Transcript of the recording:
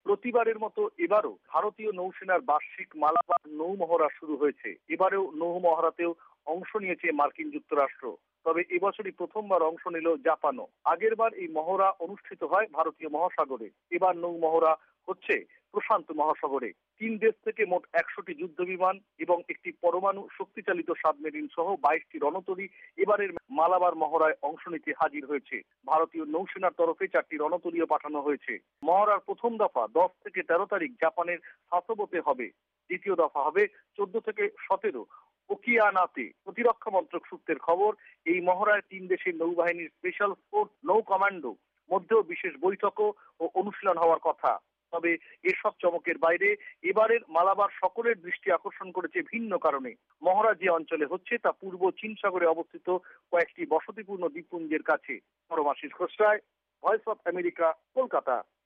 প্রতিবারের মতো এবারও ভারতীয় নৌসেনার বার্ষিক মালাবার নৌ মহড়া শুরু হয়েছে। এবারেও নৌ মহড়াতেও অংশ নিয়েছে মার্কিন যুক্তরাষ্ট্র। তবে এবছরই প্রথমবার অংশ নিল জাপানও। আগেরবার এই মহড়া অনুষ্ঠিত হয় ভারতীয় মহাসাগরে, এবার নৌ মহড়া হচ্ছে প্রশান্ত মহাসাগরে। 3 দেশ থেকে মোট 100টি যুদ্ধ বিমান এবং একটি পরমাণু শক্তিচালিত সাবমেরিন সহ 22টি রণতরী এবারের মালাবার মহড়ায় অংশ নিতে হাজির হয়েছে। ভারতীয় নৌসেনার তরফে 4টি রণতরীও পাঠানো হয়েছে। মহড়ার প্রথম দফা 10 থেকে 13 তারিখ জাপানের সাসোবোতে হবে। দ্বিতীয় দফা হবে 14 থেকে 17 ওকিয়ানাতে। প্রতিরক্ষা মন্ত্রক সূত্রের খবর, এই মহড়ায় 3 দেশের নৌবাহিনীর স্পেশাল ফোর্স নৌ কমান্ডো মধ্যেও বিশেষ বৈঠকও ও অনুশীলন হওয়ার কথা। তবে এসব চমকের বাইরে এবারের মালাবার সকলের দৃষ্টি আকর্ষণ করেছে ভিন্ন কারণে। মহড়া যে অঞ্চলে হচ্ছে তা পূর্ব চীন সাগরে অবস্থিত কয়েকটি বসতিপূর্ণ দ্বীপপুঞ্জের কাছে। Paramashis Khosrai, voice of America, Kolkata.